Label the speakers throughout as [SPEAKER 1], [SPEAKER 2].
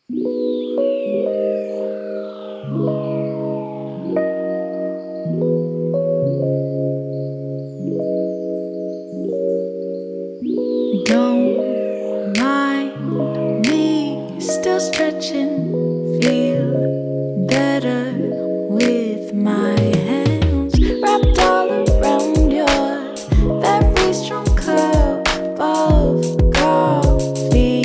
[SPEAKER 1] Don't mind me still stretching, feel better with my hands wrapped all around your very strong cup of coffee.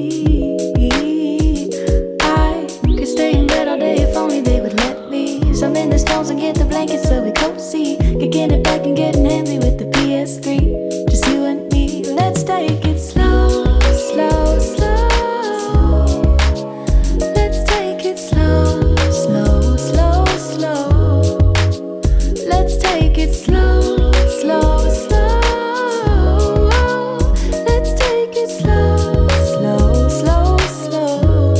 [SPEAKER 1] I could stay in bed all day if only they would let me. Some in the stones and get the blankets so we cozy. Kicking it back and getting handsy with the PS3. Just you and me, let's take it slow, slow, slow. Let's take it slow, slow, slow, slow. Let's take it slow, slow, slow. Let's take it slow, slow, slow, slow.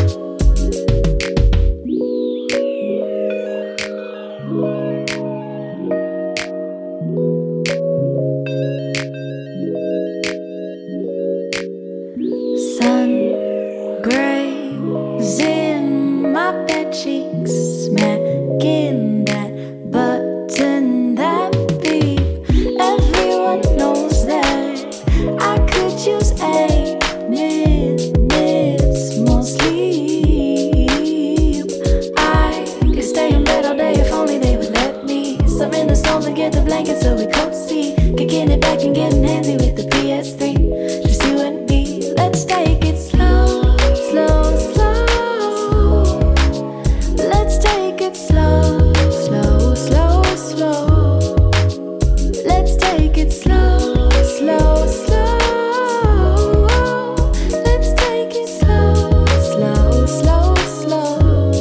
[SPEAKER 1] Sun grazing my bed cheeks, smacking that button, that beep. Everyone knows that I could use 8 minutes more sleep. I could stay in bed all day if only they would let me. Some in the stones and get the blankets so we cozy. Kicking it back and getting handsy with the PS3. Just you and me, let's take it slow, slow, slow. Let's take it slow, slow, slow, slow. Let's take it slow, slow, slow. Let's take it slow, slow, slow, slow.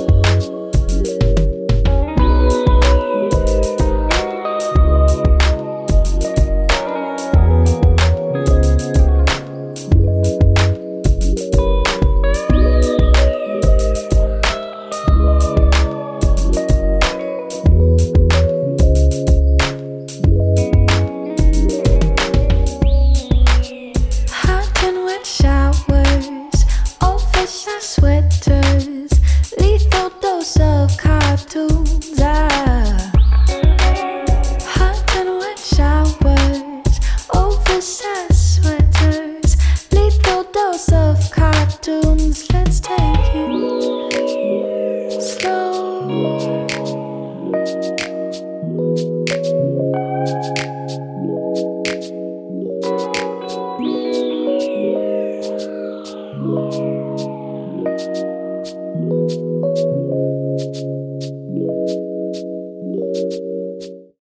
[SPEAKER 1] Hot and wet showers, old-fashioned sweaters, lethal dose of cartoons. Hot and wet showers, oversized sweaters, lethal dose of cartoons. Let's take it slow.